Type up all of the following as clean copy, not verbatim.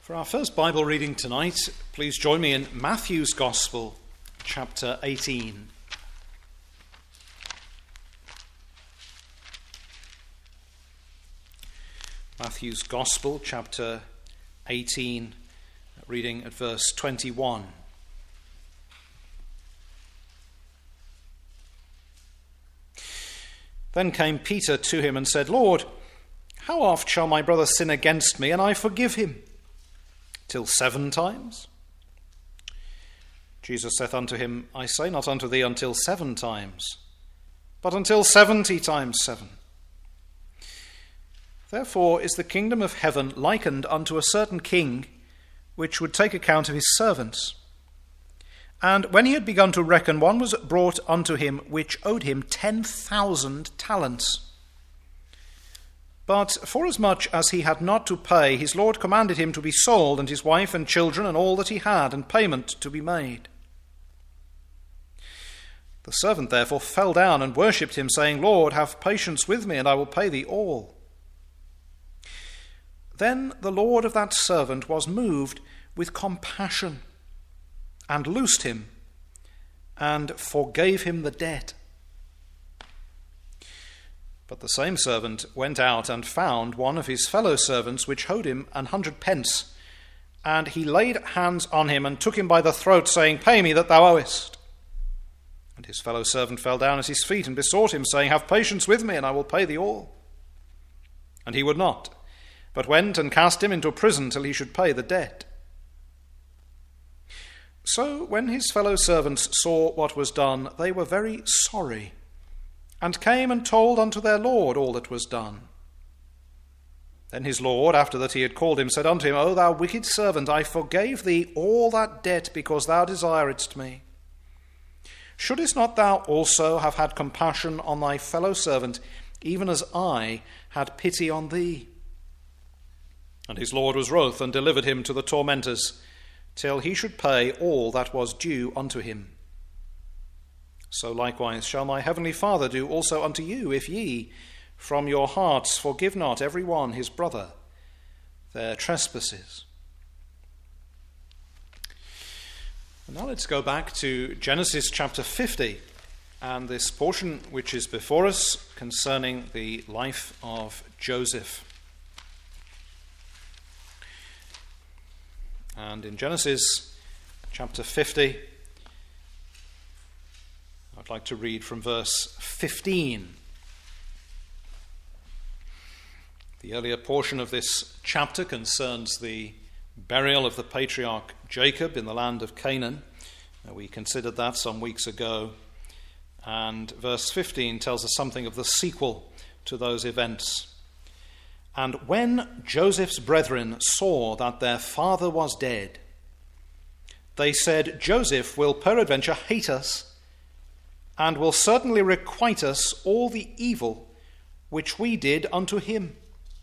For our first Bible reading tonight, please join me in Matthew's Gospel, chapter 18. Matthew's Gospel, chapter 18, reading at verse 21. Then came Peter to him and said, "Lord, how oft shall my brother sin against me, and I forgive him? Till 7 times? Jesus saith unto him, I say not unto thee until 7 times, but until 70 times 7. Therefore is the kingdom of heaven likened unto a certain king, which would take account of his servants. And when he had begun to reckon, one was brought unto him, which owed him 10,000 talents. But forasmuch as he had not to pay, his Lord commanded him to be sold, and his wife and children, and all that he had, and payment to be made. The servant therefore fell down and worshipped him, saying, Lord, have patience with me, and I will pay thee all. Then the Lord of that servant was moved with compassion, and loosed him, and forgave him the debt. But the same servant went out and found one of his fellow servants, which owed him 100 pence. And he laid hands on him, and took him by the throat, saying, Pay me that thou owest. And his fellow servant fell down at his feet, and besought him, saying, Have patience with me, and I will pay thee all. And he would not, but went and cast him into prison till he should pay the debt. So when his fellow servants saw what was done, they were very sorry, and came and told unto their Lord all that was done. Then his Lord, after that he had called him, said unto him, O thou wicked servant, I forgave thee all that debt, because thou desiredst me. Shouldest not thou also have had compassion on thy fellow servant, even as I had pity on thee? And his Lord was wroth, and delivered him to the tormentors, till he should pay all that was due unto him. So likewise shall my heavenly Father do also unto you, if ye from your hearts forgive not every one his brother their trespasses." And now let's go back to Genesis chapter 50, and this portion which is before us concerning the life of Joseph. And in Genesis chapter 50, I'd like to read from verse 15. The earlier portion of this chapter concerns the burial of the patriarch Jacob in the land of Canaan. We considered that some weeks ago. And verse 15 tells us something of the sequel to those events. And when Joseph's brethren saw that their father was dead, they said, Joseph will peradventure hate us, and will certainly requite us all the evil which we did unto him.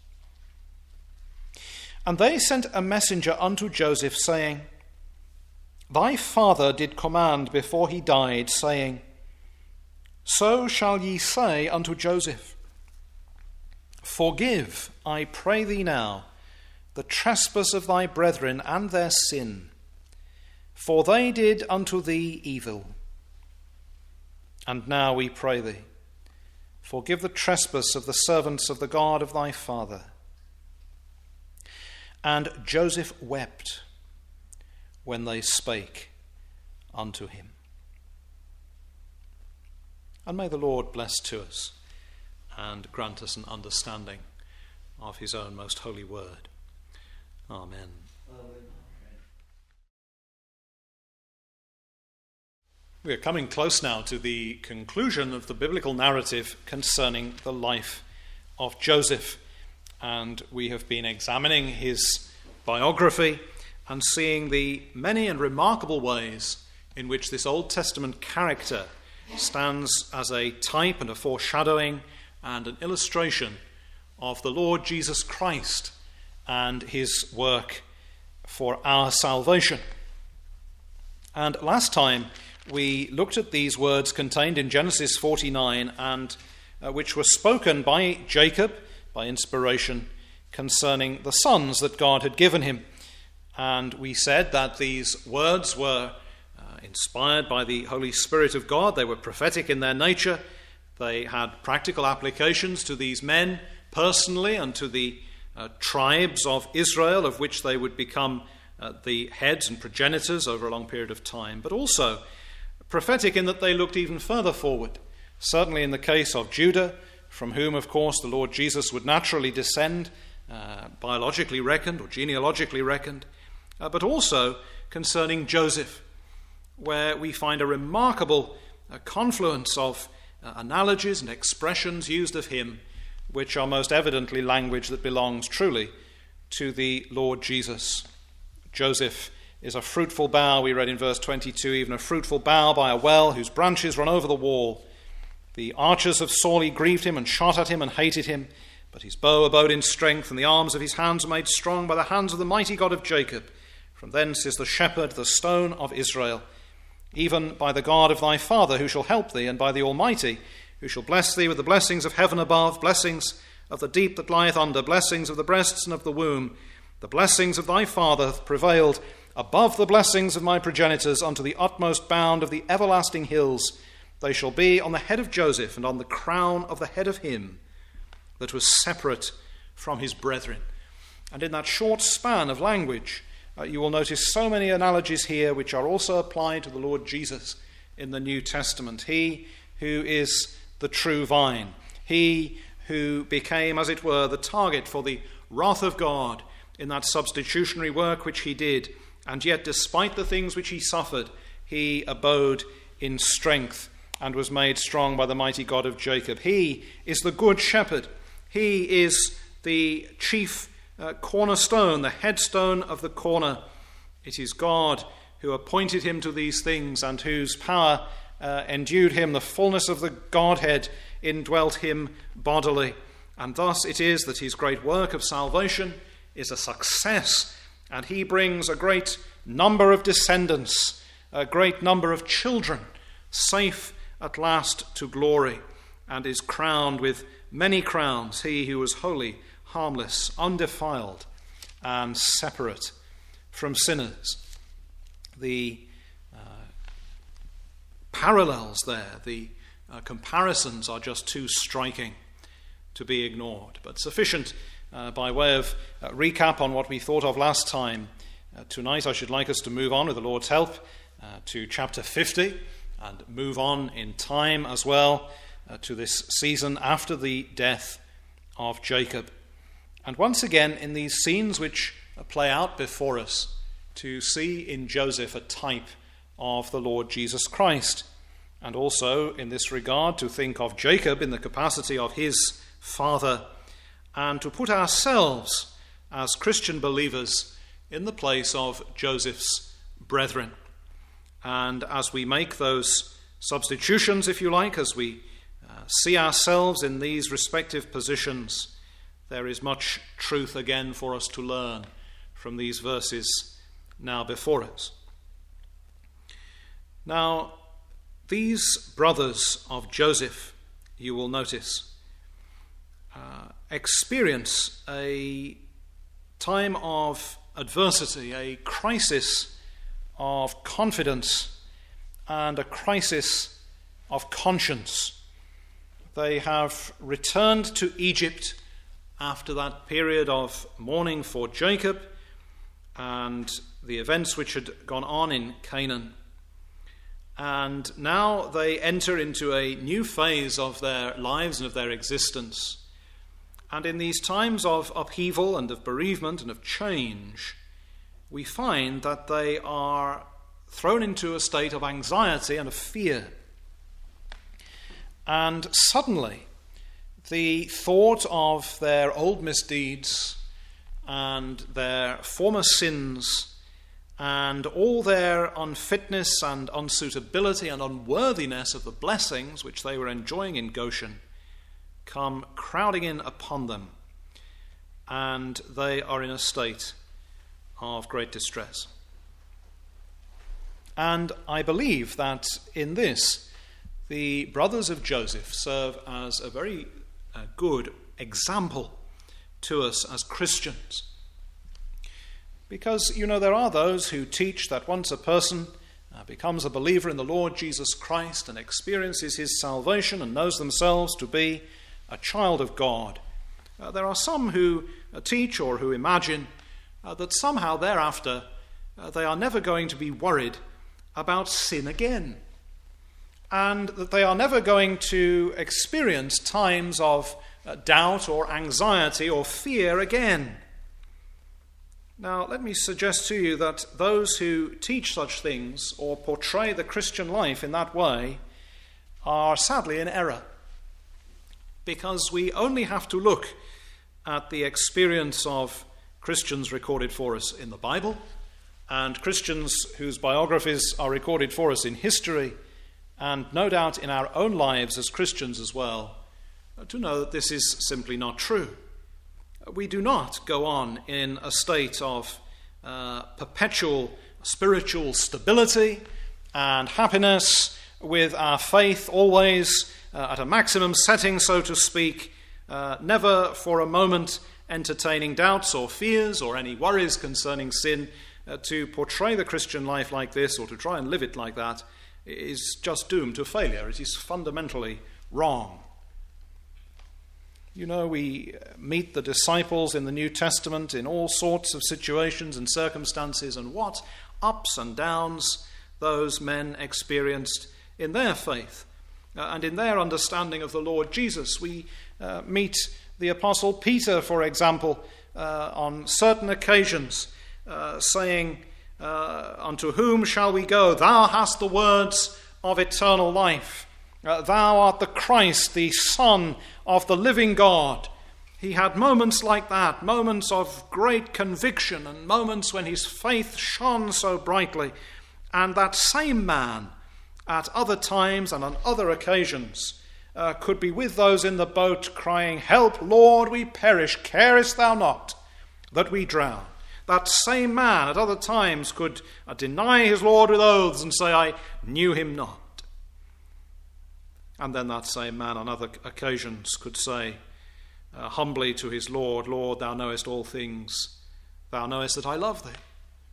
And they sent a messenger unto Joseph, saying, Thy father did command before he died, saying, So shall ye say unto Joseph, Forgive, I pray thee now, the trespass of thy brethren and their sin, for they did unto thee evil. And now we pray thee, forgive the trespass of the servants of the God of thy father. And Joseph wept when they spake unto him. And may the Lord bless to us and grant us an understanding of his own most holy word. Amen. We are coming close now to the conclusion of the biblical narrative concerning the life of Joseph. And we have been examining his biography and seeing the many and remarkable ways in which this Old Testament character stands as a type and a foreshadowing and an illustration of the Lord Jesus Christ and his work for our salvation. And last time we looked at these words contained in Genesis 49 and which were spoken by Jacob by inspiration concerning the sons that God had given him. And we said that these words were inspired by the Holy Spirit of God. They were prophetic in their nature. They had practical applications to these men personally and to the tribes of Israel, of which they would become the heads and progenitors over a long period of time, but also prophetic in that they looked even further forward. Certainly in the case of Judah, from whom, of course, the Lord Jesus would naturally descend, biologically reckoned or genealogically reckoned, but also concerning Joseph, where we find a remarkable confluence of analogies and expressions used of him, which are most evidently language that belongs truly to the Lord Jesus. Joseph is a fruitful bough, we read in verse 22, even a fruitful bough by a well whose branches run over the wall. The archers have sorely grieved him and shot at him and hated him, but his bow abode in strength, and the arms of his hands were made strong by the hands of the mighty God of Jacob. From thence is the shepherd, the stone of Israel, even by the God of thy father, who shall help thee, and by the Almighty, who shall bless thee with the blessings of heaven above, blessings of the deep that lieth under, blessings of the breasts and of the womb. The blessings of thy father hath prevailed above the blessings of my progenitors unto the utmost bound of the everlasting hills. They shall be on the head of Joseph, and on the crown of the head of him that was separate from his brethren. And in that short span of language, you will notice so many analogies here which are also applied to the Lord Jesus in the New Testament. He who is the true vine, he who became, as it were, the target for the wrath of God in that substitutionary work which he did, and yet despite the things which he suffered, he abode in strength and was made strong by the mighty God of Jacob. He is the good shepherd. He is the chief cornerstone, the headstone of the corner. It is God who appointed him to these things, and whose power endued him. The fullness of the Godhead indwelt him bodily. And thus it is that his great work of salvation is a success, and he brings a great number of descendants, a great number of children, safe at last to glory, and is crowned with many crowns, he who was holy, harmless, undefiled, and separate from sinners. The parallels there, the comparisons are just too striking to be ignored, but sufficient by way of recap on what we thought of last time. Tonight I should like us to move on, with the Lord's help, to chapter 50, and move on in time as well to this season after the death of Jacob. And once again, in these scenes which play out before us, to see in Joseph a type of the Lord Jesus Christ, and also in this regard to think of Jacob in the capacity of his father, and to put ourselves as Christian believers in the place of Joseph's brethren. And as we make those substitutions, if you like, as we see ourselves in these respective positions, there is much truth again for us to learn from these verses now before us. Now, these brothers of Joseph, you will notice, experience a time of adversity, a crisis of confidence, and a crisis of conscience. They have returned to Egypt after that period of mourning for Jacob and the events which had gone on in Canaan. And now they enter into a new phase of their lives and of their existence. And in these times of upheaval and of bereavement and of change, we find that they are thrown into a state of anxiety and of fear. And suddenly, the thought of their old misdeeds and their former sins and all their unfitness and unsuitability and unworthiness of the blessings which they were enjoying in Goshen come crowding in upon them, and they are in a state of great distress. And I believe that in this, the brothers of Joseph serve as a very good example to us as Christians. Because, there are those who teach that once a person becomes a believer in the Lord Jesus Christ and experiences his salvation and knows themselves to be a child of God, there are some who teach or who imagine that somehow thereafter they are never going to be worried about sin again, and that they are never going to experience times of doubt or anxiety or fear again. Now, let me suggest to you that those who teach such things or portray the Christian life in that way are sadly in error, because we only have to look at the experience of Christians recorded for us in the Bible and Christians whose biographies are recorded for us in history, and no doubt in our own lives as Christians as well, to know that this is simply not true. We do not go on in a state of perpetual spiritual stability and happiness, with our faith always at a maximum setting, so to speak, never for a moment entertaining doubts or fears or any worries concerning sin. To portray the Christian life like this, or to try and live it like that, is just doomed to failure. It is fundamentally wrong. We meet the disciples in the New Testament in all sorts of situations and circumstances, and what ups and downs those men experienced in their faith and in their understanding of the Lord Jesus. We meet the Apostle Peter, for example, on certain occasions, saying, unto whom shall we go? Thou hast the words of eternal life. Thou art the Christ, the Son of the living God. He had moments like that, moments of great conviction and moments when his faith shone so brightly. And that same man, at other times and on other occasions, could be with those in the boat crying, Help, Lord, we perish. Carest thou not that we drown? That same man at other times could deny his Lord with oaths and say, I knew him not. And then that same man on other occasions could say humbly to his Lord, Lord, thou knowest all things. Thou knowest that I love thee.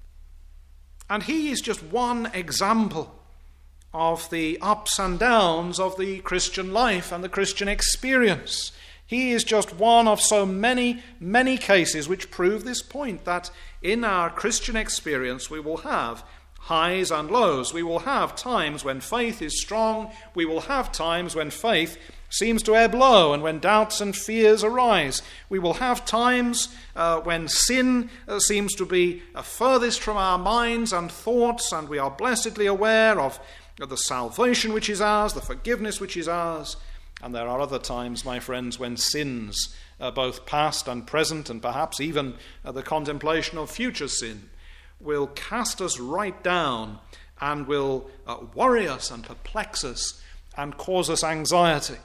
And he is just one example of the ups and downs of the Christian life and the Christian experience. He is just one of so many, many cases which prove this point, that in our Christian experience we will have highs and lows. We will have times when faith is strong. We will have times when faith seems to ebb low and when doubts and fears arise. We will have times when sin seems to be furthest from our minds and thoughts, and we are blessedly aware of the salvation which is ours, the forgiveness which is ours. And there are other times, my friends, when sins, both past and present, and perhaps even the contemplation of future sin, will cast us right down and will worry us and perplex us and cause us anxiety.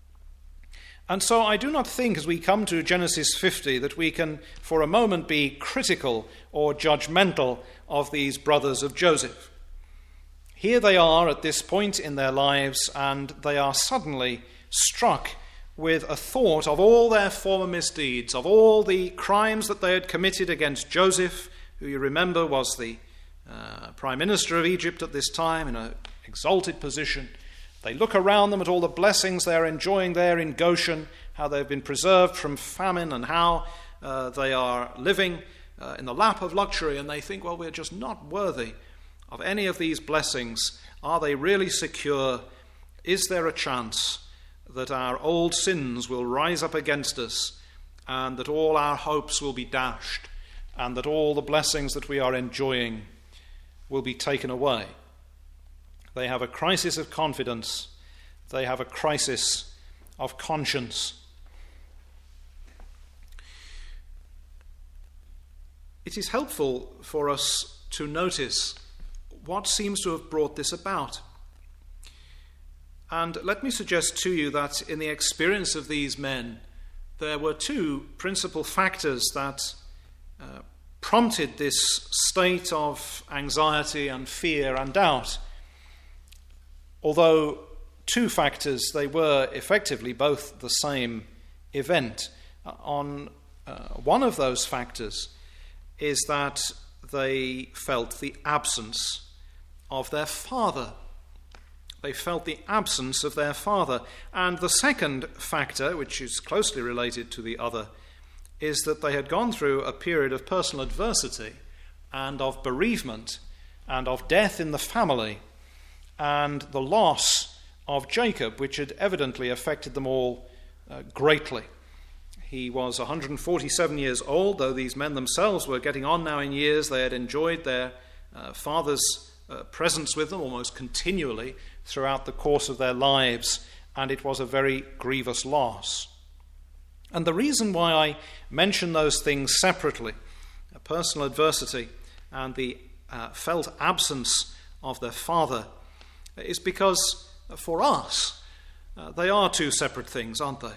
And so I do not think, as we come to Genesis 50, that we can for a moment be critical or judgmental of these brothers of Joseph. Here they are at this point in their lives, and they are suddenly struck with a thought of all their former misdeeds, of all the crimes that they had committed against Joseph, who you remember was the prime minister of Egypt at this time, in an exalted position. They look around them at all the blessings they are enjoying there in Goshen, how they've been preserved from famine, and how they are living in the lap of luxury, and they think, well, we're just not worthy of any of these blessings. Are they really secure? Is there a chance that our old sins will rise up against us, and that all our hopes will be dashed, and that all the blessings that we are enjoying will be taken away? They have a crisis of confidence. They have a crisis of conscience. It is helpful for us to notice what seems to have brought this about. And let me suggest to you that in the experience of these men, there were two principal factors that prompted this state of anxiety and fear and doubt. Although two factors, they were effectively both the same event. On one of those factors, is that they felt the absence of their father. They felt the absence of their father. And the second factor, which is closely related to the other, is that they had gone through a period of personal adversity and of bereavement and of death in the family and the loss of Jacob, which had evidently affected them all greatly. He was 147 years old, though these men themselves were getting on now in years. They had enjoyed their father's presence with them almost continually throughout the course of their lives, and it was a very grievous loss. And the reason why I mention those things separately, personal adversity and the felt absence of their father, is because for us, they are two separate things, aren't they?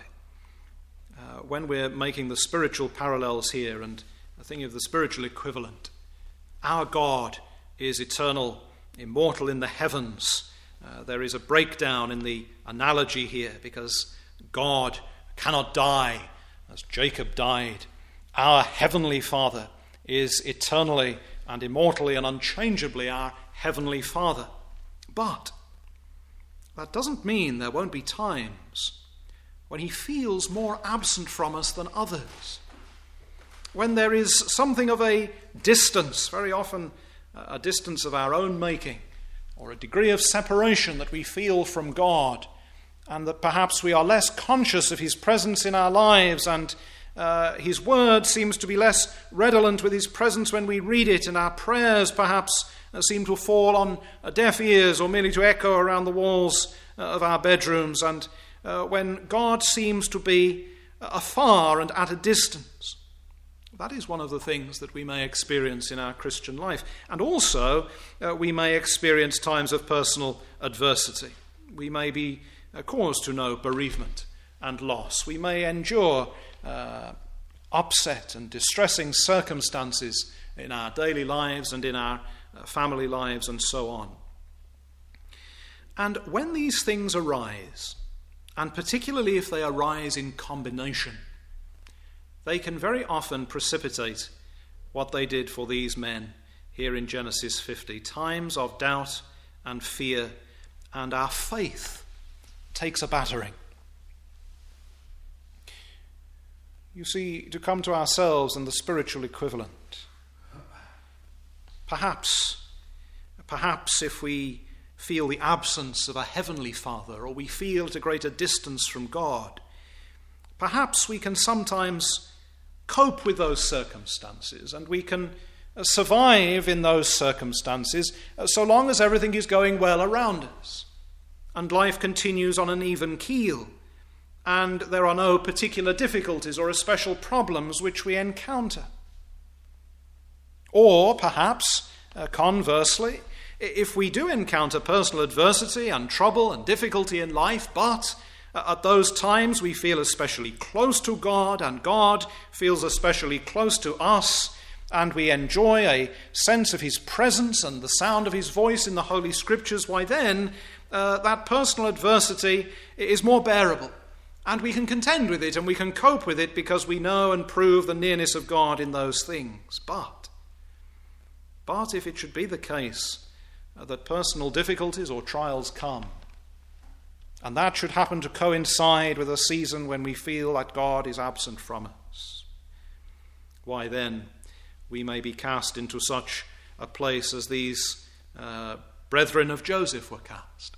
When we're making the spiritual parallels here and thinking of the spiritual equivalent, our God is eternal, immortal in the heavens. There is a breakdown in the analogy here because God cannot die as Jacob died. Our heavenly Father is eternally and immortally and unchangeably our heavenly Father. But that doesn't mean there won't be times when he feels more absent from us than others. When there is something of a distance, very often a distance of our own making, or a degree of separation that we feel from God, and that perhaps we are less conscious of his presence in our lives, and his word seems to be less redolent with his presence when we read it, and our prayers perhaps seem to fall on deaf ears or merely to echo around the walls of our bedrooms, and when God seems to be afar and at a distance. That is one of the things that we may experience in our Christian life. And also, we may experience times of personal adversity. We may be caused to know bereavement and loss. We may endure upset and distressing circumstances in our daily lives and in our family lives and so on. And when these things arise, and particularly if they arise in combination, they can very often precipitate what they did for these men here in Genesis 50. Times of doubt and fear, and our faith takes a battering. You see, to come to ourselves and the spiritual equivalent, perhaps if we feel the absence of a heavenly Father, or we feel at a greater distance from God, perhaps we can sometimes cope with those circumstances, and we can survive in those circumstances so long as everything is going well around us and life continues on an even keel and there are no particular difficulties or special problems which we encounter. Or perhaps, conversely, if we do encounter personal adversity and trouble and difficulty in life, but at those times we feel especially close to God, and God feels especially close to us, and we enjoy a sense of his presence and the sound of his voice in the Holy Scriptures, why then that personal adversity is more bearable, and we can contend with it and we can cope with it because we know and prove the nearness of God in those things. But if it should be the case that personal difficulties or trials come, and that should happen to coincide with a season when we feel that God is absent from us, why then we may be cast into such a place as these brethren of Joseph were cast.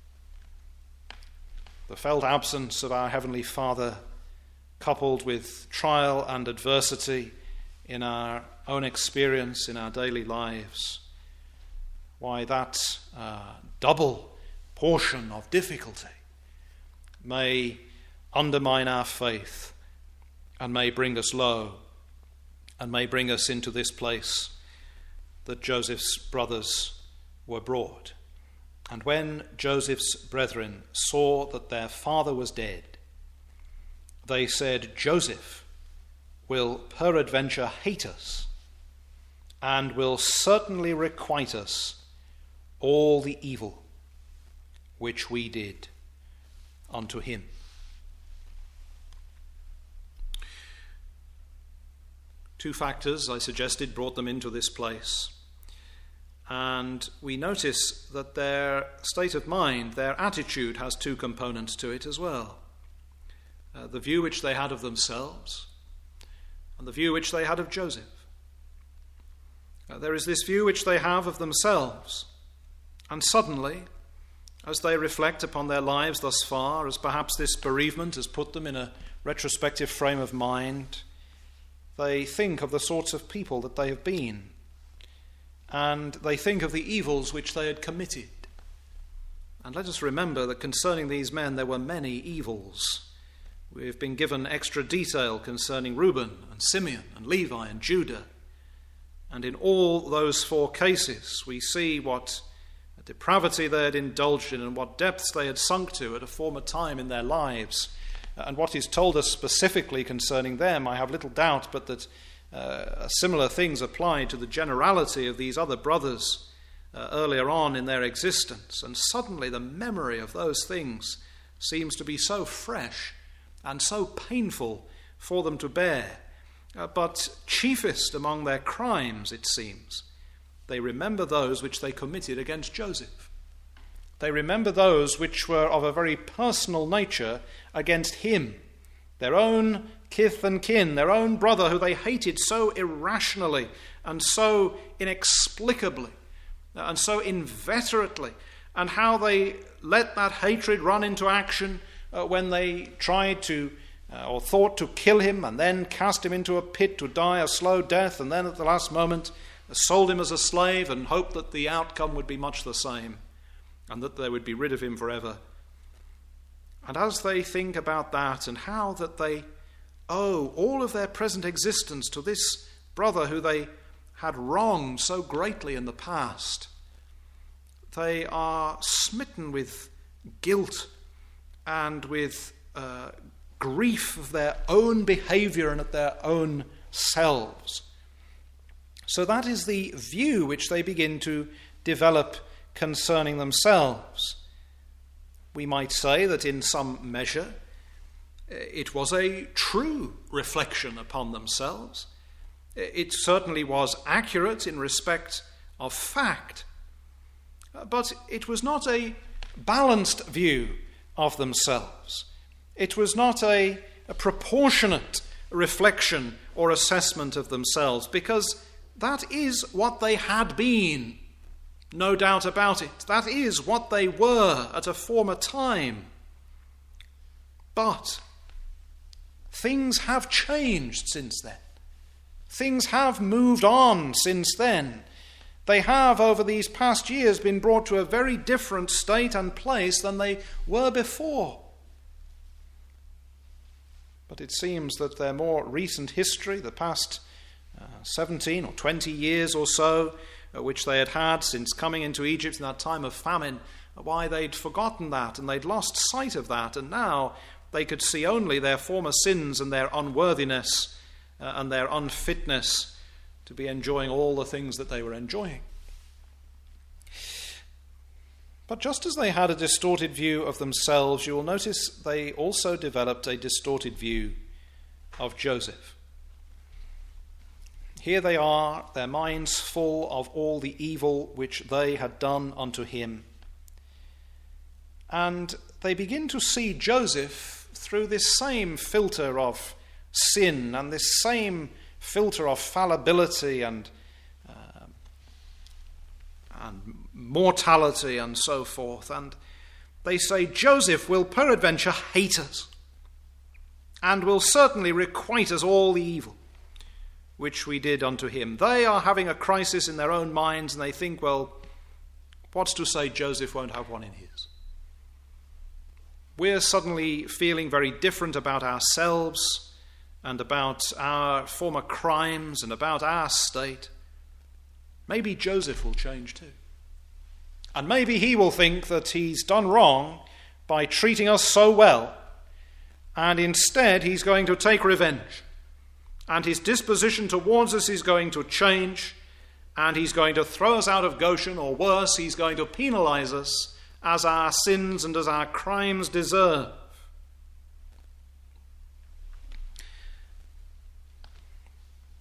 The felt absence of our Heavenly Father, coupled with trial and adversity in our own experience, in our daily lives, why that double portion of difficulty may undermine our faith and may bring us low and may bring us into this place that Joseph's brothers were brought. And when Joseph's brethren saw that their father was dead, they said, "Joseph will peradventure hate us and will certainly requite us all the evil which we did unto him." Two factors, I suggested, brought them into this place. And we notice that their state of mind, their attitude, has two components to it as well. The view which they had of themselves and the view which they had of Joseph. There is this view which they have of themselves, and suddenly, as they reflect upon their lives thus far, as perhaps this bereavement has put them in a retrospective frame of mind, they think of the sorts of people that they have been, and they think of the evils which they had committed. And let us remember that concerning these men there were many evils. We've been given extra detail concerning Reuben and Simeon and Levi and Judah. And in all those four cases we see what depravity they had indulged in and what depths they had sunk to at a former time in their lives. And what is told us specifically concerning them, I have little doubt, but that similar things apply to the generality of these other brothers earlier on in their existence. And suddenly the memory of those things seems to be so fresh and so painful for them to bear. But chiefest among their crimes, it seems, they remember those which they committed against Joseph. They remember those which were of a very personal nature against him, their own kith and kin, their own brother who they hated so irrationally and so inexplicably and so inveterately, and how they let that hatred run into action when they tried to or thought to kill him and then cast him into a pit to die a slow death, and then at the last moment sold him as a slave and hoped that the outcome would be much the same and that they would be rid of him forever. And as they think about that and how that they owe all of their present existence to this brother who they had wronged so greatly in the past, they are smitten with guilt and with grief of their own behavior and at their own selves. So that is the view which they begin to develop concerning themselves. We might say that in some measure it was a true reflection upon themselves. It certainly was accurate in respect of fact, but it was not a balanced view of themselves. It was not a proportionate reflection or assessment of themselves, because that is what they had been, no doubt about it. That is what they were at a former time. But things have changed since then. Things have moved on since then. They have, over these past years, been brought to a very different state and place than they were before. But it seems that their more recent history, the past 17 or 20 years or so, which they had had since coming into Egypt in that time of famine, why they'd forgotten that and they'd lost sight of that, and now they could see only their former sins and their unworthiness and their unfitness to be enjoying all the things that they were enjoying. But just as they had a distorted view of themselves, you will notice they also developed a distorted view of Joseph. Here they are, their minds full of all the evil which they had done unto him. And they begin to see Joseph through this same filter of sin and this same filter of fallibility and mortality and so forth. And they say, Joseph will peradventure hate us and will certainly requite us all the evil which we did unto him. They are having a crisis in their own minds, and they think, well, what's to say Joseph won't have one in his? We're suddenly feeling very different about ourselves and about our former crimes and about our state. Maybe Joseph will change too. And maybe he will think that he's done wrong by treating us so well, and instead he's going to take revenge. And his disposition towards us is going to change, and he's going to throw us out of Goshen, or worse, he's going to penalize us as our sins and as our crimes deserve.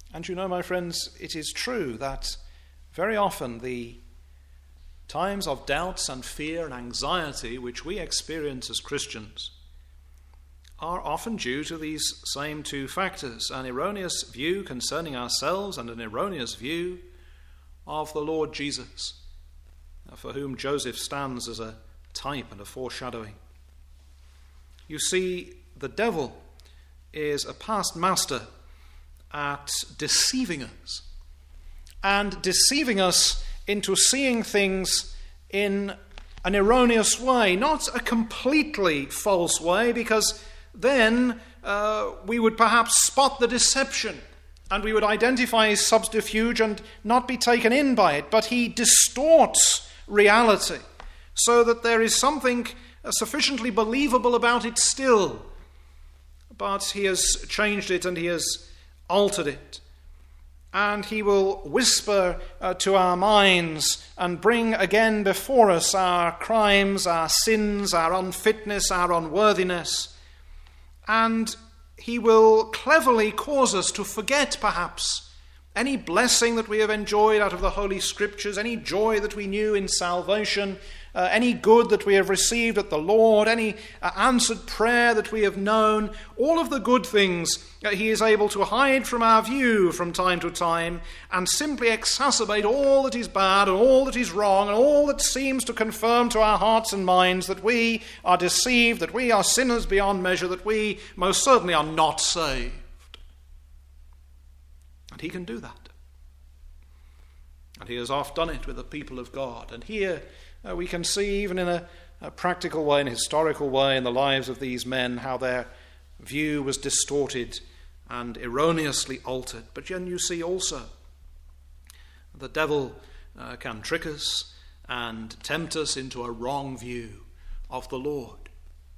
And you know, my friends, it is true that very often the times of doubts and fear and anxiety which we experience as Christians are often due to these same two factors: an erroneous view concerning ourselves and an erroneous view of the Lord Jesus, for whom Joseph stands as a type and a foreshadowing. You see, the devil is a past master at deceiving us, and deceiving us into seeing things in an erroneous way, not a completely false way, because then we would perhaps spot the deception and we would identify his subterfuge and not be taken in by it. But he distorts reality so that there is something sufficiently believable about it still. But he has changed it and he has altered it. And he will whisper to our minds and bring again before us our crimes, our sins, our unfitness, our unworthiness. And he will cleverly cause us to forget, perhaps, any blessing that we have enjoyed out of the Holy Scriptures, any joy that we knew in salvation, any good that we have received at the Lord, any answered prayer that we have known. All of the good things he is able to hide from our view from time to time and simply exacerbate all that is bad and all that is wrong and all that seems to confirm to our hearts and minds that we are deceived, that we are sinners beyond measure, that we most certainly are not saved. And he can do that. And he has oft done it with the people of God. And here we can see, even in a practical way, in a historical way, in the lives of these men, how their view was distorted and erroneously altered. But then you see also the devil can trick us and tempt us into a wrong view of the Lord.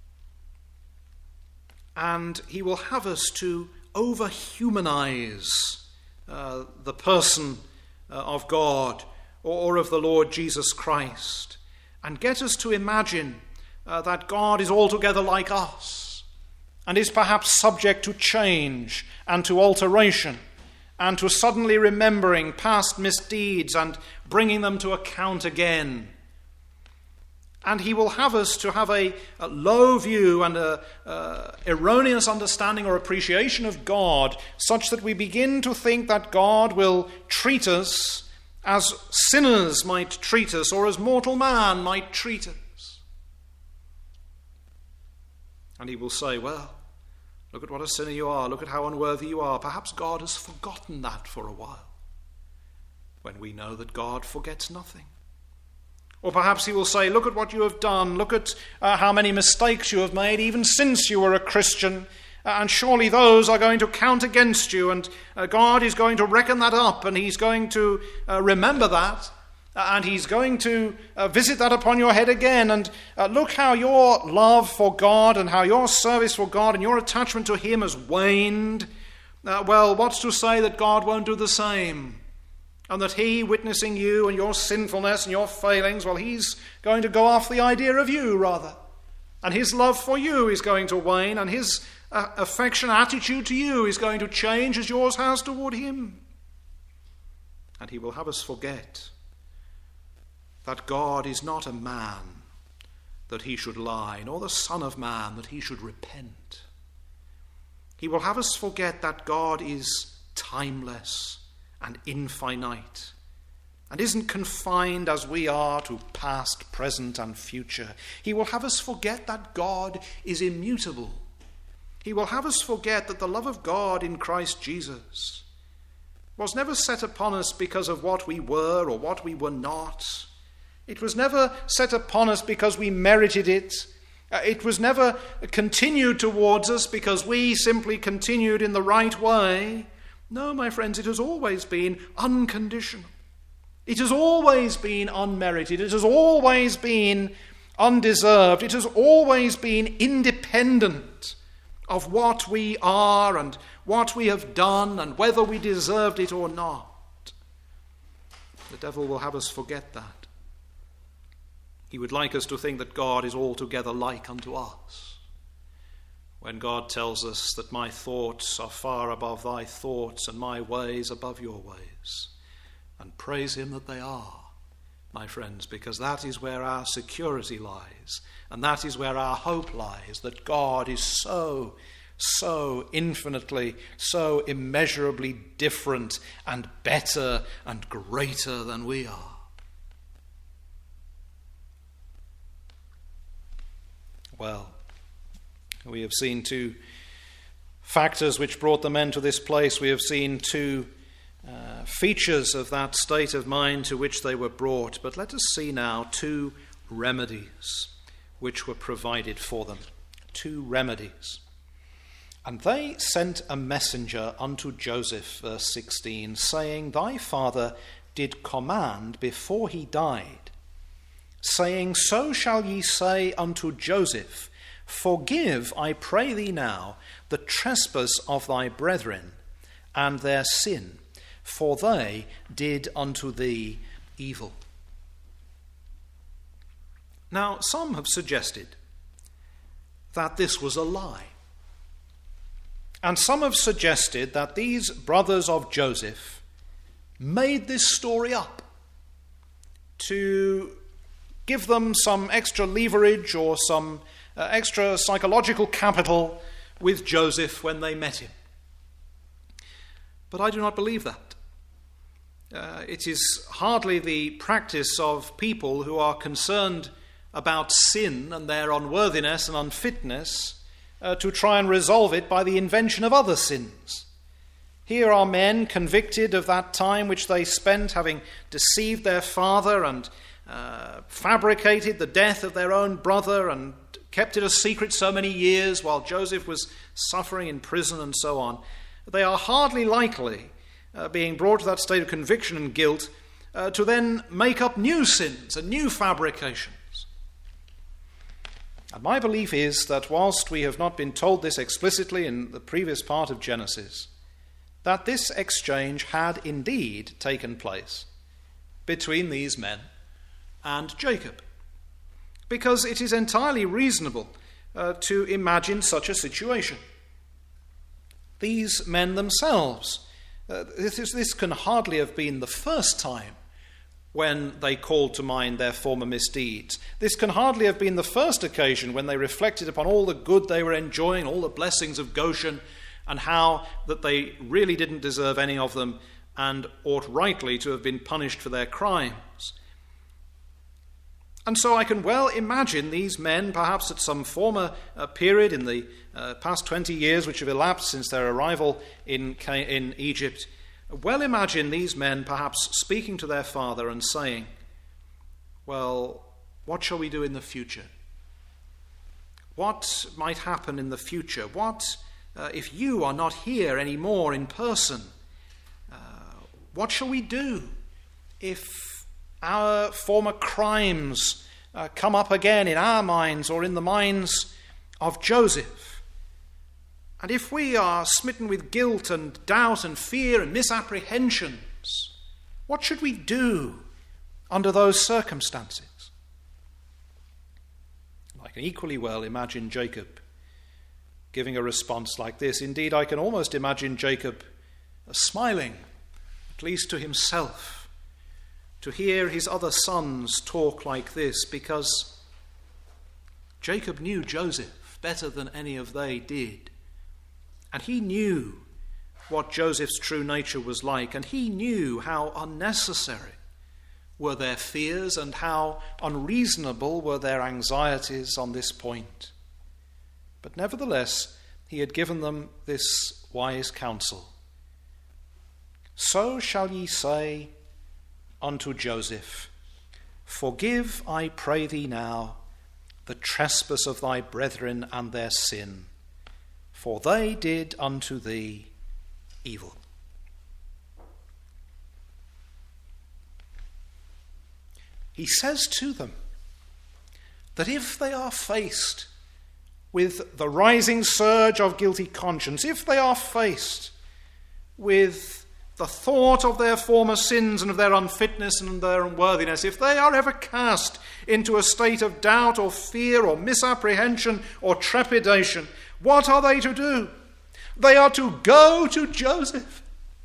And he will have us to overhumanize the person of God or of the Lord Jesus Christ, and get us to imagine that God is altogether like us and is perhaps subject to change and to alteration and to suddenly remembering past misdeeds and bringing them to account again. And he will have us to have a low view and a erroneous understanding or appreciation of God, such that we begin to think that God will treat us as sinners might treat us, or as mortal man might treat us. And he will say, well, look at what a sinner you are, look at how unworthy you are. Perhaps God has forgotten that for a while, when we know that God forgets nothing. Or perhaps he will say, look at what you have done, look at how many mistakes you have made, even since you were a Christian, and surely those are going to count against you, and God is going to reckon that up, and he's going to remember that, and he's going to visit that upon your head again. And look how your love for God and how your service for God and your attachment to him has waned. Well, what's to say that God won't do the same? And that he, witnessing you and your sinfulness and your failings, well, he's going to go off the idea of you, rather. And his love for you is going to wane, and his affection, attitude to you is going to change as yours has toward him. And he will have us forget that God is not a man that he should lie, nor the Son of Man that he should repent. He will have us forget that God is timeless and infinite, and isn't confined as we are to past, present, and future. He will have us forget that God is immutable. He will have us forget that the love of God in Christ Jesus was never set upon us because of what we were or what we were not. It was never set upon us because we merited it. It was never continued towards us because we simply continued in the right way. No, my friends, it has always been unconditional. It has always been unmerited. It has always been undeserved. It has always been independent of what we are and what we have done and whether we deserved it or not. The devil will have us forget that. He would like us to think that God is altogether like unto us. when God tells us that my thoughts are far above thy thoughts and my ways above your ways. And praise him that they are, my friends, because that is where our security lies, and that is where our hope lies, that God is so infinitely, so immeasurably different and better and greater than we are. Well, we have seen two factors which brought the men to this place. We have seen two features of that state of mind to which they were brought. But let us see now two remedies which were provided for them. Two remedies. And they sent a messenger unto Joseph, verse 16, saying, Thy father did command before he died, saying, So shall ye say unto Joseph, Forgive, I pray thee now, the trespass of thy brethren and their sin, for they did unto thee evil. Now, some have suggested that this was a lie. And some have suggested that these brothers of Joseph made this story up to give them some extra leverage or some extra psychological capital with Joseph when they met him. But I do not believe that. It is hardly the practice of people who are concerned about sin and their unworthiness and unfitness to try and resolve it by the invention of other sins. Here are men convicted of that time which they spent having deceived their father and fabricated the death of their own brother and kept it a secret so many years while Joseph was suffering in prison and so on. They are hardly likely, being brought to that state of conviction and guilt, to then make up new sins and new fabrications. And my belief is that whilst we have not been told this explicitly in the previous part of Genesis, that this exchange had indeed taken place between these men and Jacob. Because it is entirely reasonable to imagine such a situation. These men themselves, this can hardly have been the first time when they called to mind their former misdeeds. This can hardly have been the first occasion when they reflected upon all the good they were enjoying, all the blessings of Goshen, and how that they really didn't deserve any of them and ought rightly to have been punished for their crimes. And so I can well imagine these men, perhaps at some former period in the past 20 years which have elapsed since their arrival in Egypt, well imagine these men perhaps speaking to their father and saying, well, what shall we do in the future? What might happen in the future? What if you are not here anymore in person? What shall we do if our former crimes come up again in our minds or in the minds of Joseph? And if we are smitten with guilt and doubt and fear and misapprehensions, what should we do under those circumstances? I can equally well imagine Jacob giving a response like this. Indeed, I can almost imagine Jacob smiling, at least to himself, to hear his other sons talk like this, because Jacob knew Joseph better than any of they did. And he knew what Joseph's true nature was like, and he knew how unnecessary were their fears and how unreasonable were their anxieties on this point. But nevertheless, he had given them this wise counsel. So shall ye say unto Joseph, Forgive, I pray thee now, the trespass of thy brethren and their sin, for they did unto thee evil. He says to them that if they are faced with the rising surge of guilty conscience, if they are faced with the thought of their former sins and of their unfitness and their unworthiness, if they are ever cast into a state of doubt or fear or misapprehension or trepidation, What are they to do? They are to go to Joseph.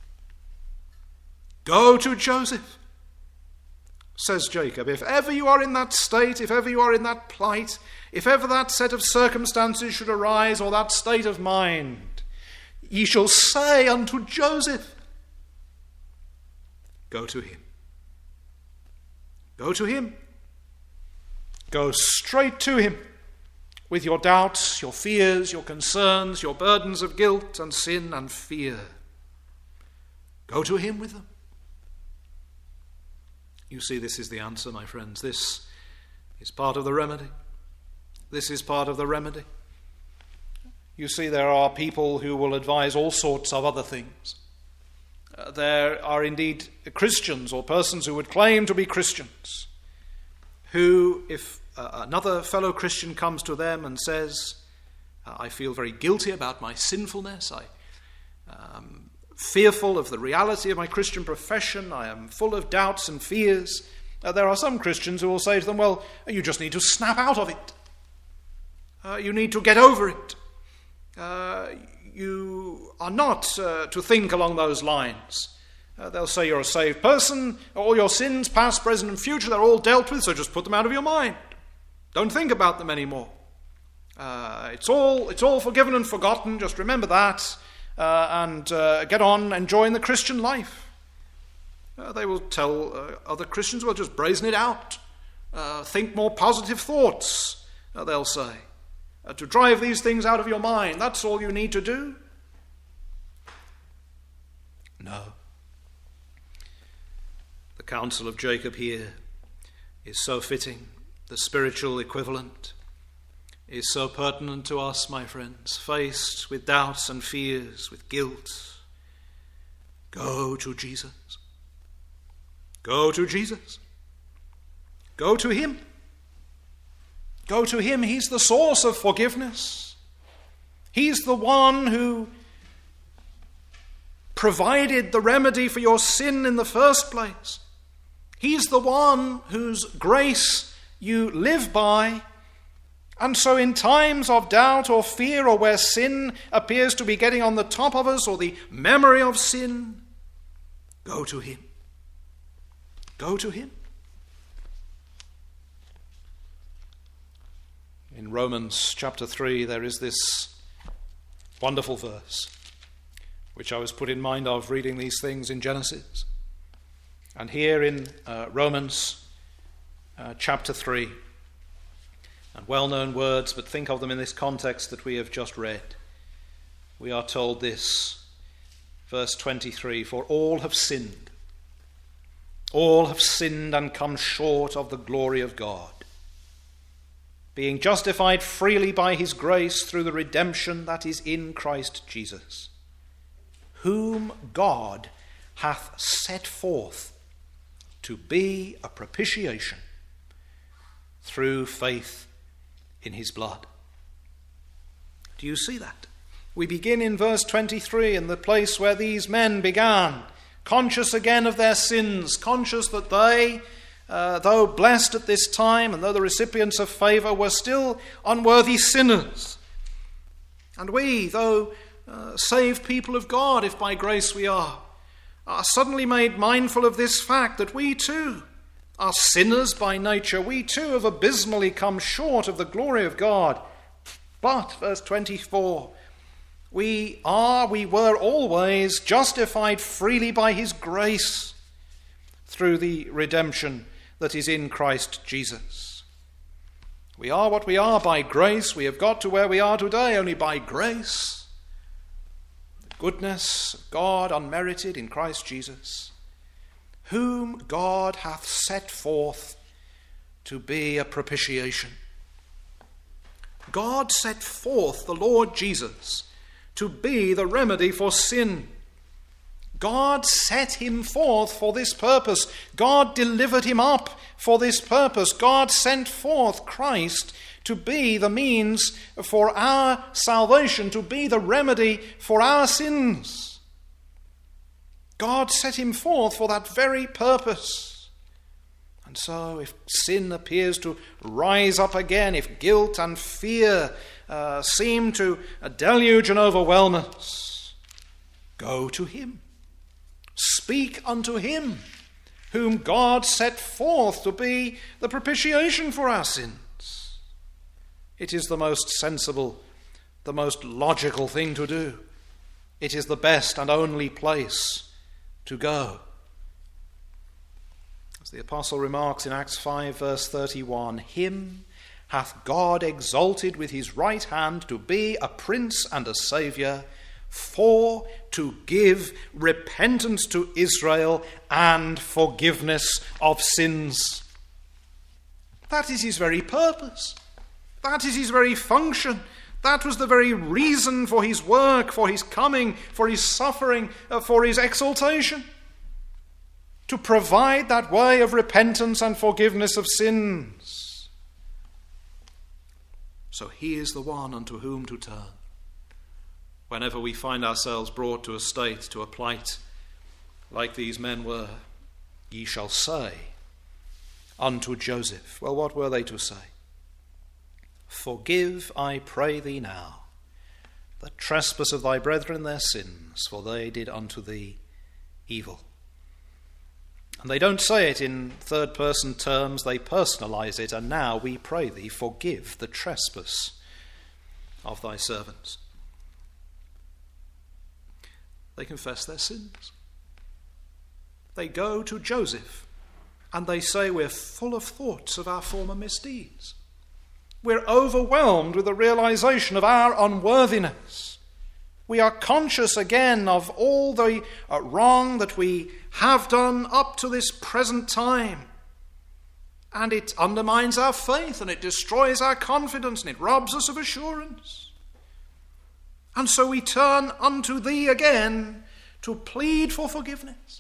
Go to Joseph, says Jacob. If ever you are in that state, if ever you are in that plight, if ever that set of circumstances should arise, or that state of mind, ye shall say unto Joseph, go to him. Go to him. Go straight to him with your doubts, your fears, your concerns, your burdens of guilt and sin and fear. Go to him with them. You see, this is the answer, my friends. This is part of the remedy. This is part of the remedy. You see, there are people who will advise all sorts of other things. There are indeed Christians or persons who would claim to be Christians who, if another fellow Christian comes to them and says, I feel very guilty about my sinfulness, I am fearful of the reality of my Christian profession, I am full of doubts and fears, there are some Christians who will say to them, well, you just need to snap out of it. You need to get over it. You are not to think along those lines. They'll say you're a saved person, all your sins, past, present and future, they're all dealt with, so just put them out of your mind. Don't think about them anymore. It's all forgiven and forgotten, just remember that, and get on enjoying the Christian life. They will tell other Christians, well, just brazen it out. Think more positive thoughts, they'll say. To drive these things out of your mind, that's all you need to do. No. The counsel of Jacob here is so fitting. The spiritual equivalent is so pertinent to us, my friends, faced with doubts and fears, with guilt. Go to Jesus. Go to Jesus. Go to him. Go to him. He's the source of forgiveness. He's the one who provided the remedy for your sin in the first place. He's the one whose grace you live by. And so in times of doubt or fear, or where sin appears to be getting on the top of us, or the memory of sin, go to him. Go to him. In Romans chapter 3, there is this wonderful verse, which I was put in mind of reading these things in Genesis. And here in Romans chapter 3, and well-known words, but think of them in this context that we have just read. We are told this, verse 23, for all have sinned. All have sinned and come short of the glory of God, being justified freely by his grace through the redemption that is in Christ Jesus, whom God hath set forth to be a propitiation through faith in his blood. Do you see that? We begin in verse 23, in the place where these men began, conscious again of their sins, conscious that they, though blessed at this time and though the recipients of favour, were still unworthy sinners. And we, though saved people of God, if by grace we are suddenly made mindful of this fact that we too are sinners by nature. We too have abysmally come short of the glory of God. But, verse 24, we were always justified freely by his grace through the redemption that is in Christ Jesus. We are what we are by grace. We have got to where we are today only by grace. The goodness of God unmerited in Christ Jesus, whom God hath set forth to be a propitiation. God set forth the Lord Jesus to be the remedy for sin. God set him forth for this purpose. God delivered him up for this purpose. God sent forth Christ to be the means for our salvation, to be the remedy for our sins. God set him forth for that very purpose. And so if sin appears to rise up again, if guilt and fear seem to deluge and overwhelm us, go to him. Speak unto him, whom God set forth to be the propitiation for our sins. It is the most sensible, the most logical thing to do. It is the best and only place to go. As the apostle remarks in Acts 5 verse 31, him hath God exalted with his right hand to be a prince and a saviour, for to give repentance to Israel and forgiveness of sins. That is his very purpose. That is his very function. That was the very reason for his work, for his coming, for his suffering, for his exaltation. To provide that way of repentance and forgiveness of sins. So he is the one unto whom to turn whenever we find ourselves brought to a state, to a plight like these men were. Ye shall say unto Joseph. Well, what were they to say? Forgive, I pray thee now, the trespass of thy brethren their sins, for they did unto thee evil. And they don't say it in third-person terms, they personalize it, and now we pray thee, forgive the trespass of thy servants. They confess their sins. They go to Joseph, and they say, we're full of thoughts of our former misdeeds. We're overwhelmed with the realization of our unworthiness. We are conscious again of all the wrong that we have done up to this present time. And it undermines our faith, and it destroys our confidence, and it robs us of assurance. And so we turn unto thee again to plead for forgiveness.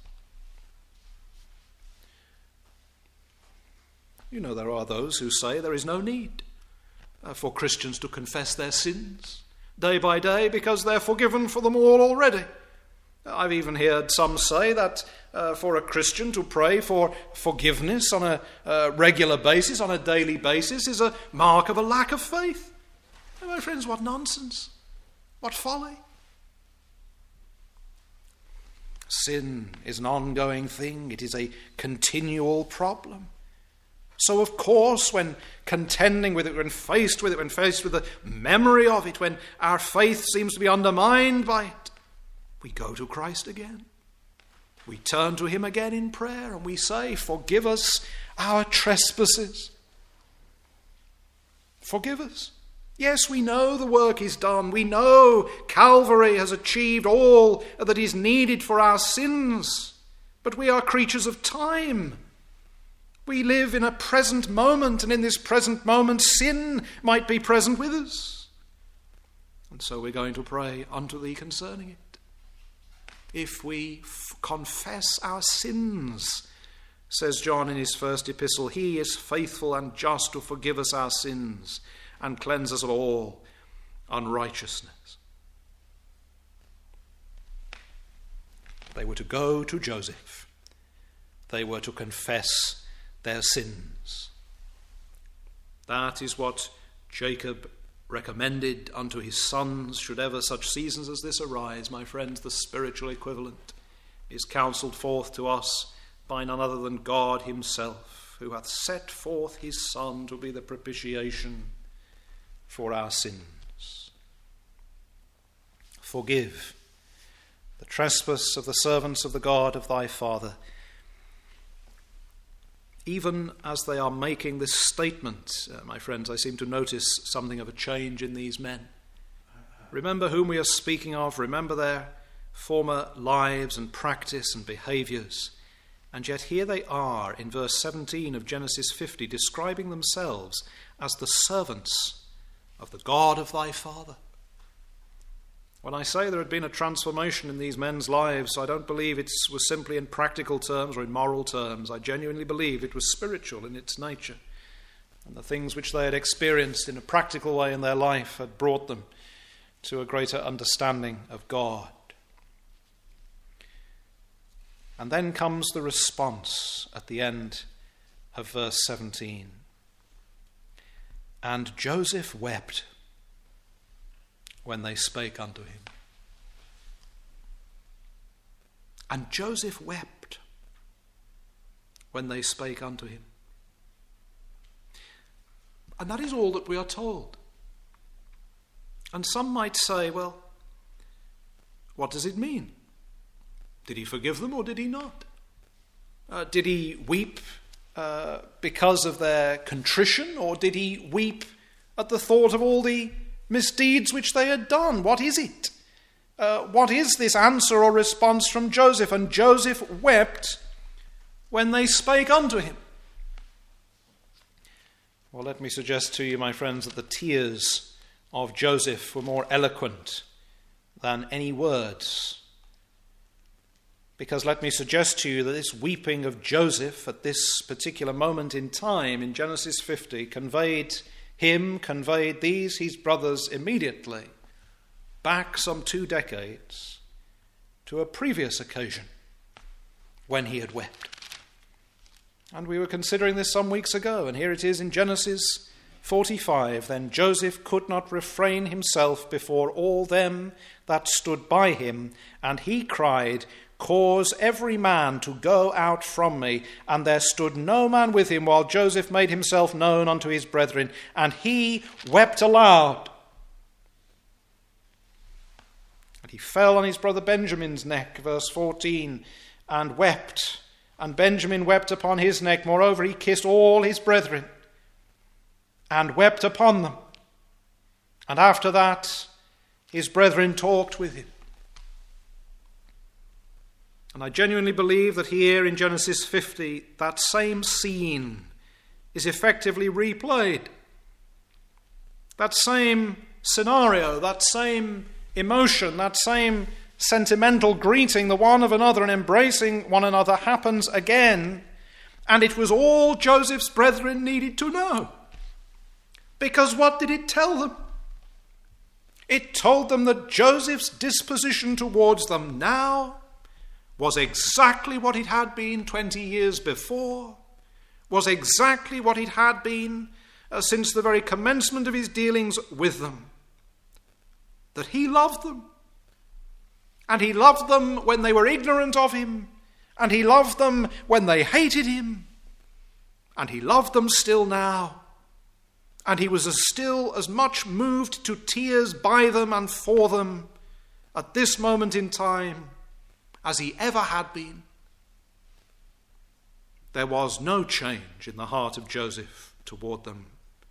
You know, there are those who say there is no need for Christians to confess their sins day by day because they're forgiven for them all already. I've even heard some say that for a Christian to pray for forgiveness on a regular basis, on a daily basis, is a mark of a lack of faith. And my friends, what nonsense. What folly. Sin is an ongoing thing. It is a continual problem. So, of course, when contending with it, when faced with the memory of it, when our faith seems to be undermined by it, we go to Christ again. We turn to him again in prayer and we say, forgive us our trespasses. Forgive us. Yes, we know the work is done. We know Calvary has achieved all that is needed for our sins. But we are creatures of time. We live in a present moment, and in this present moment, sin might be present with us. And so we're going to pray unto thee concerning it. If we confess our sins, says John in his first epistle, he is faithful and just to forgive us our sins and cleanse us of all unrighteousness. They were to go to Joseph. They were to confess their sins. That is what Jacob recommended unto his sons should ever such seasons as this arise. My friends, the spiritual equivalent is counselled forth to us by none other than God himself, who hath set forth his Son to be the propitiation for our sins. Forgive the trespass of the servants of the God of thy Father. Even as they are making this statement, my friends, I seem to notice something of a change in these men. Remember whom we are speaking of, remember their former lives and practice and behaviours. And yet here they are in verse 17 of Genesis 50, describing themselves as the servants of the God of thy Father. When I say there had been a transformation in these men's lives, I don't believe it was simply in practical terms or in moral terms. I genuinely believe it was spiritual in its nature. And the things which they had experienced in a practical way in their life had brought them to a greater understanding of God. And then comes the response at the end of verse 17. And Joseph wept when they spake unto him. And Joseph wept when they spake unto him. And that is all that we are told. And some might say, well, what does it mean? Did he forgive them or did he not? Did he weep because of their contrition, or did he weep at the thought of all the misdeeds which they had done? What is it? What is this answer or response from Joseph? And Joseph wept when they spake unto him. Well, let me suggest to you, my friends, that the tears of Joseph were more eloquent than any words. Because let me suggest to you that this weeping of Joseph at this particular moment in time in Genesis 50 conveyed these, his brothers, immediately back some 2 decades to a previous occasion when he had wept. And we were considering this some weeks ago, and here it is in Genesis 45. Then Joseph could not refrain himself before all them that stood by him, and he cried, Cause every man to go out from me. And there stood no man with him while Joseph made himself known unto his brethren, and he wept aloud. And he fell on his brother Benjamin's neck, verse 14, and wept. And Benjamin wept upon his neck. Moreover, he kissed all his brethren and wept upon them. And after that, his brethren talked with him. And I genuinely believe that here in Genesis 50, that same scene is effectively replayed. That same scenario, that same emotion, that same sentimental greeting the one of another and embracing one another happens again. And it was all Joseph's brethren needed to know. Because what did it tell them? It told them that Joseph's disposition towards them now was exactly what it had been 20 years before, was exactly what it had been since the very commencement of his dealings with them. That he loved them. And he loved them when they were ignorant of him. And he loved them when they hated him. And he loved them still now. And he was still as much moved to tears by them and for them at this moment in time as he ever had been. There was no change in the heart of Joseph toward them.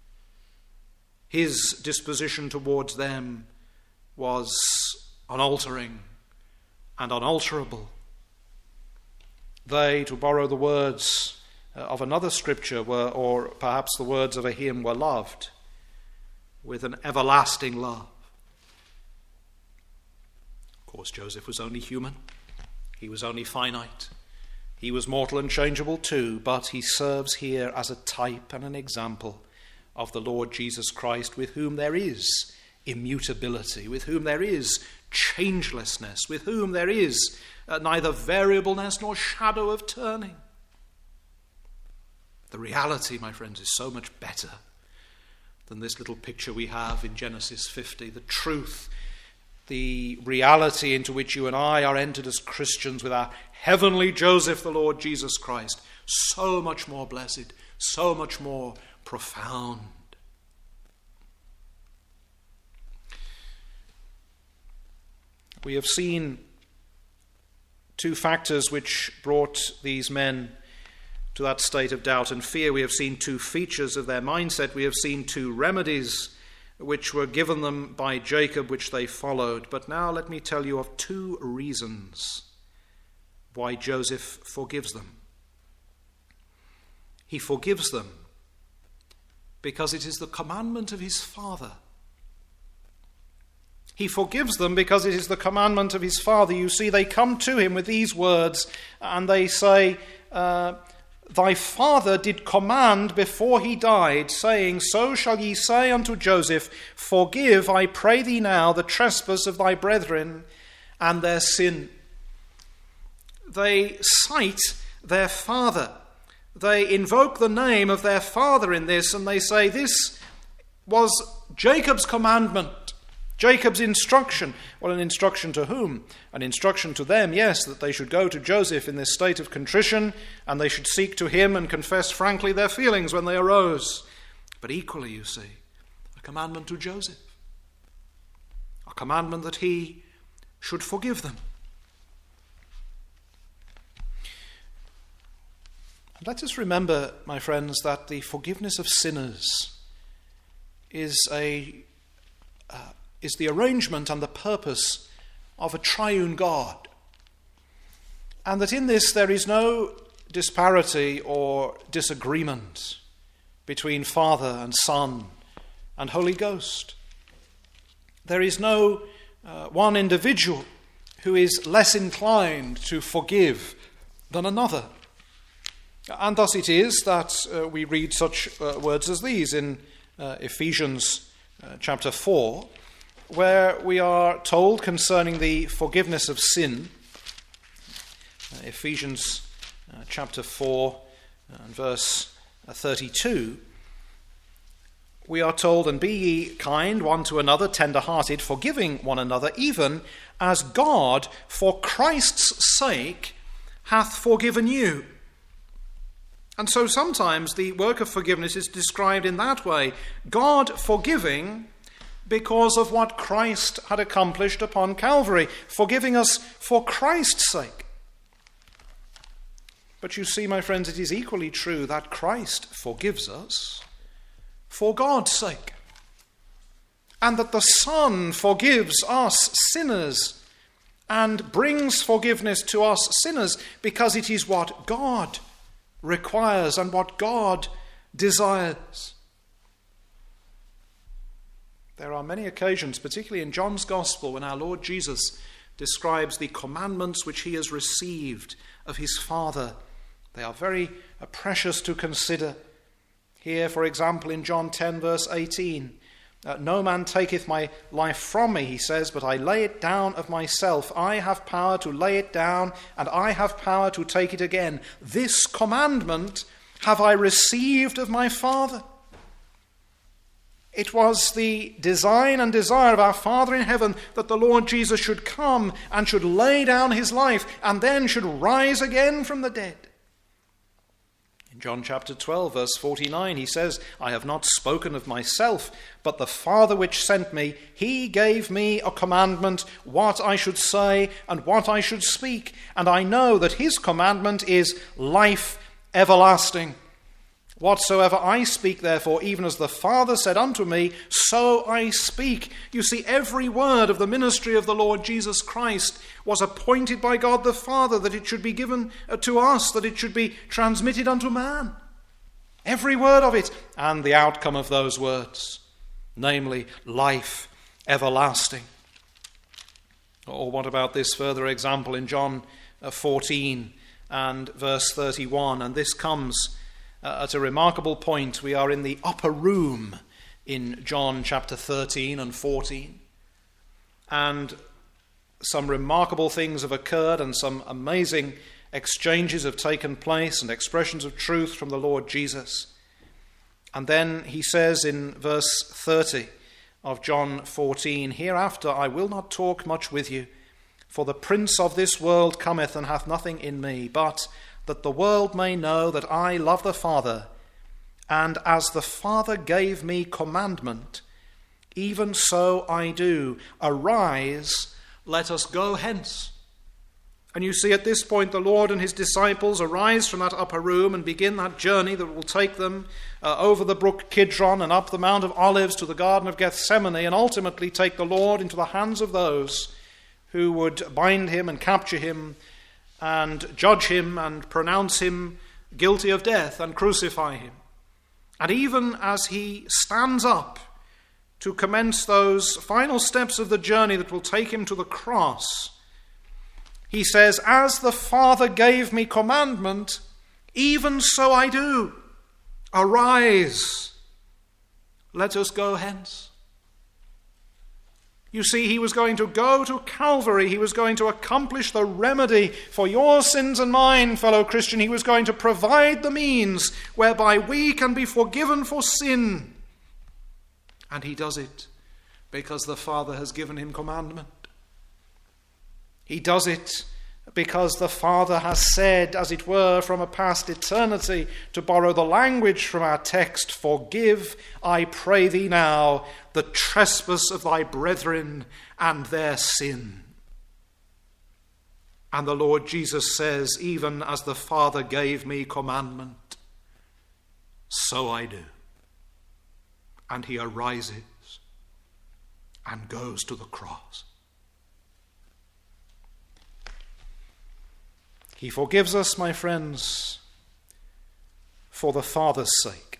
His disposition towards them was unaltering and unalterable. They, to borrow the words of another scripture, were, or perhaps the words of a hymn, were loved with an everlasting love. Of course, Joseph was only human. He was only finite. He was mortal and changeable too, but he serves here as a type and an example of the Lord Jesus Christ, with whom there is immutability, with whom there is changelessness, with whom there is neither variableness nor shadow of turning. The reality, my friends, is so much better than this little picture we have in Genesis 50. The truth, the reality into which you and I are entered as Christians with our heavenly Joseph, the Lord Jesus Christ, so much more blessed, so much more profound. We have seen 2 factors which brought these men to that state of doubt and fear. We have seen 2 features of their mindset. We have seen 2 remedies which were given them by Jacob, which they followed. But now let me tell you of 2 reasons why Joseph forgives them. He forgives them because it is the commandment of his father. He forgives them because it is the commandment of his father. You see, they come to him with these words and they say, Thy father did command before he died, saying, So shall ye say unto Joseph, Forgive, I pray thee now, the trespass of thy brethren and their sin. They cite their father. they invoke the name of their father in this, and they say this was Jacob's commandment, Jacob's instruction. Well, an instruction to whom? An instruction to them, yes, that they should go to Joseph in this state of contrition, and they should seek to him and confess frankly their feelings when they arose. But equally, you see, a commandment to Joseph, a commandment that he should forgive them. And let us remember, my friends, that the forgiveness of sinners is the arrangement and the purpose of a triune God. And that in this there is no disparity or disagreement between Father and Son and Holy Ghost. There is no one individual who is less inclined to forgive than another. And thus it is that we read such words as these in Ephesians chapter 4, where we are told concerning the forgiveness of sin. Ephesians chapter 4 and verse 32, we are told, "And be ye kind one to another, tender-hearted, forgiving one another, even as God for Christ's sake hath forgiven you." And so sometimes the work of forgiveness is described in that way: God forgiving because of what Christ had accomplished upon Calvary, forgiving us for Christ's sake. But you see, my friends, it is equally true that Christ forgives us for God's sake, and that the Son forgives us sinners and brings forgiveness to us sinners because it is what God requires and what God desires. There are many occasions, particularly in John's Gospel, when our Lord Jesus describes the commandments which he has received of his Father. They are very precious to consider. Here, for example, in John 10, verse 18, "No man taketh my life from me," he says, "but I lay it down of myself. I have power to lay it down, and I have power to take it again. This commandment have I received of my Father." It was the design and desire of our Father in heaven that the Lord Jesus should come and should lay down his life and then should rise again from the dead. In John chapter 12, verse 49, he says, "I have not spoken of myself, but the Father which sent me, he gave me a commandment, what I should say and what I should speak. And I know that his commandment is life everlasting. Whatsoever I speak, therefore, even as the Father said unto me, so I speak." You see, every word of the ministry of the Lord Jesus Christ was appointed by God the Father, that it should be given to us, that it should be transmitted unto man. Every word of it, and the outcome of those words, namely life everlasting. Or what about this further example in John 14 and verse 31? And this comes at a remarkable point. We are in the upper room in John chapter 13 and 14. And some remarkable things have occurred and some amazing exchanges have taken place and expressions of truth from the Lord Jesus. And then he says in verse 30 of John 14, "Hereafter I will not talk much with you, for the prince of this world cometh and hath nothing in me, but that the world may know that I love the Father, and as the Father gave me commandment, even so I do. Arise, let us go hence." And you see, at this point the Lord and his disciples arise from that upper room and begin that journey that will take them over the brook Kidron and up the Mount of Olives to the Garden of Gethsemane, and ultimately take the Lord into the hands of those who would bind him and capture him and judge him and pronounce him guilty of death and crucify him. And even as he stands up to commence those final steps of the journey that will take him to the cross, he says, "As the Father gave me commandment, even so I do. Arise, let us go hence." You see, he was going to go to Calvary. He was going to accomplish the remedy for your sins and mine, fellow Christian. He was going to provide the means whereby we can be forgiven for sin. And he does it because the Father has given him commandment. He does it because the Father has said, as it were, from a past eternity, to borrow the language from our text, "Forgive, I pray thee now, the trespass of thy brethren and their sin." And the Lord Jesus says, "Even as the Father gave me commandment, so I do." And he arises and goes to the cross. He forgives us, my friends, for the Father's sake.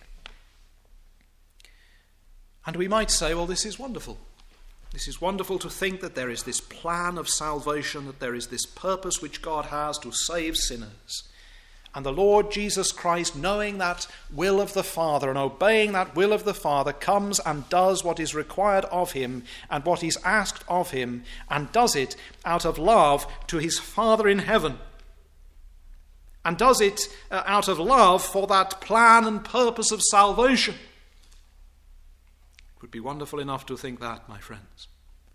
And we might say, well, this is wonderful. This is wonderful to think that there is this plan of salvation, that there is this purpose which God has to save sinners. And the Lord Jesus Christ, knowing that will of the Father and obeying that will of the Father, comes and does what is required of him and what is asked of him, and does it out of love to his Father in heaven. And does it out of love for that plan and purpose of salvation. It would be wonderful enough to think that, my friends.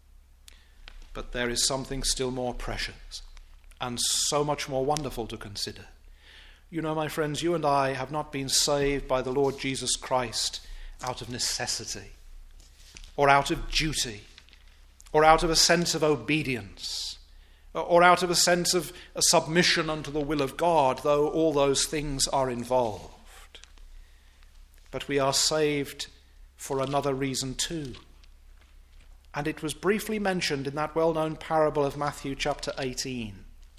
But there is something still more precious and so much more wonderful to consider. You know, my friends, you and I have not been saved by the Lord Jesus Christ out of necessity, or out of duty, or out of a sense of obedience, or out of a sense of a submission unto the will of God, though all those things are involved. But we are saved for another reason too. And it was briefly mentioned in that well-known parable of Matthew chapter 18.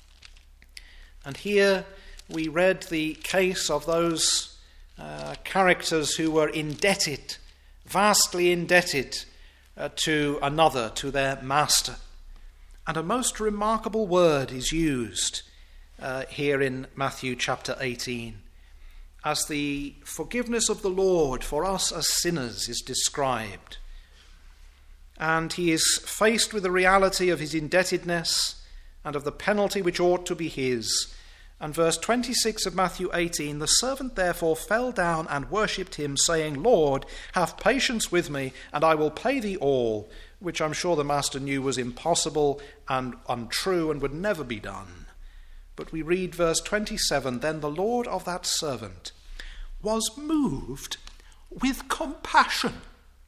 And here we read the case of those characters who were indebted, vastly indebted to another, to their master. And a most remarkable word is used here in Matthew chapter 18, as the forgiveness of the Lord for us as sinners is described. And he is faced with the reality of his indebtedness and of the penalty which ought to be his. And verse 26 of Matthew 18, "The servant therefore fell down and worshipped him, saying, Lord, have patience with me, and I will pay thee all," which I'm sure the master knew was impossible and untrue and would never be done. But we read verse 27, "Then the Lord of that servant was moved with compassion."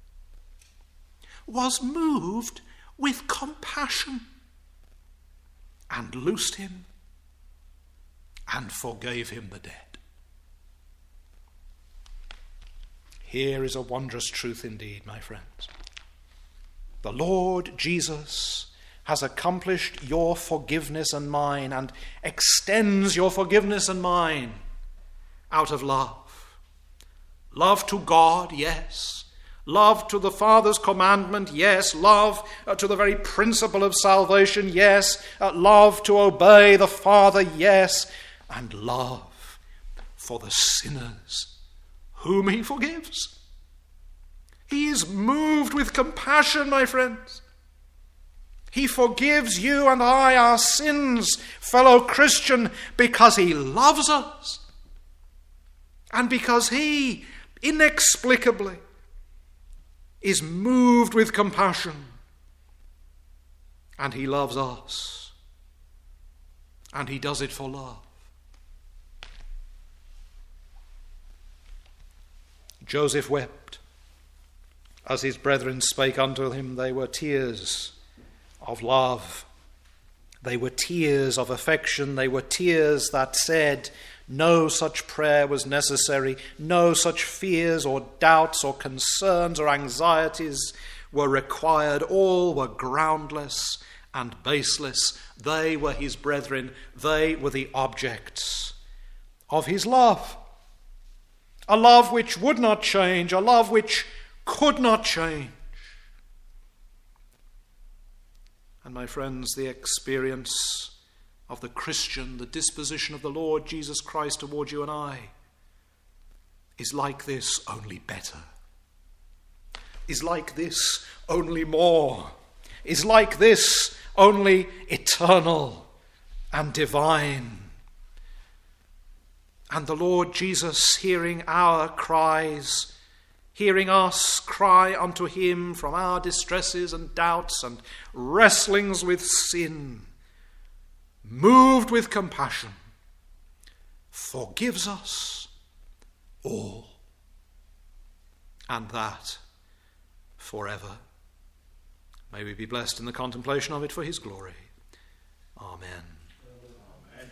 Was moved with compassion, and loosed him and forgave him the debt. Here is a wondrous truth indeed, my friends. The Lord Jesus has accomplished your forgiveness and mine, and extends your forgiveness and mine out of love. Love to God, yes. Love to the Father's commandment, yes. Love to the very principle of salvation, yes. Love to obey the Father, yes. And love for the sinners whom he forgives. He is moved with compassion, my friends. He forgives you and I our sins, fellow Christian, because he loves us. And because he inexplicably is moved with compassion, and he loves us, and he does it for love. Joseph wept. As his brethren spake unto him, they were tears of love. They were tears of affection. They were tears that said, no such prayer was necessary. No such fears or doubts or concerns or anxieties were required. All were groundless and baseless. They were his brethren. They were the objects of his love. A love which would not change. A love which could not change. And my friends, the experience of the Christian, the disposition of the Lord Jesus Christ toward you and I, is like this, only better. Is like this, only more. is like this, only eternal and divine. And the Lord Jesus, hearing our cries, hearing us cry unto him from our distresses and doubts and wrestlings with sin, moved with compassion, forgives us all, and that forever. May we be blessed in the contemplation of it for his glory. Amen. Amen.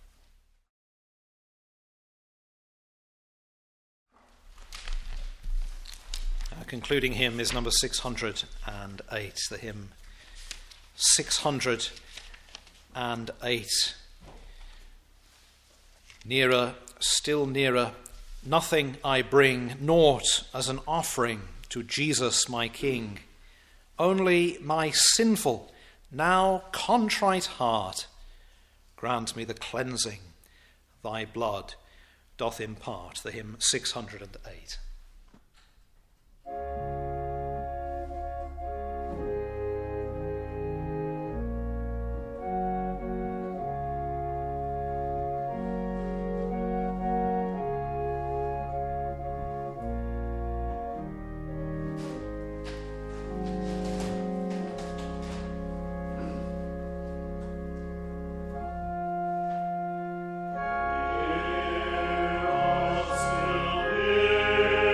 Our concluding hymn is number 608, the hymn 608. Nearer, still nearer, nothing I bring, naught as an offering to Jesus my King. Only my sinful, now contrite heart, grant me the cleansing thy blood doth impart. The hymn 608. Amen.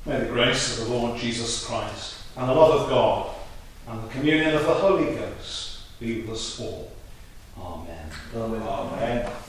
May the grace of the Lord Jesus Christ, and the love of God, and the communion of the Holy Ghost be with us all. Amen. Amen.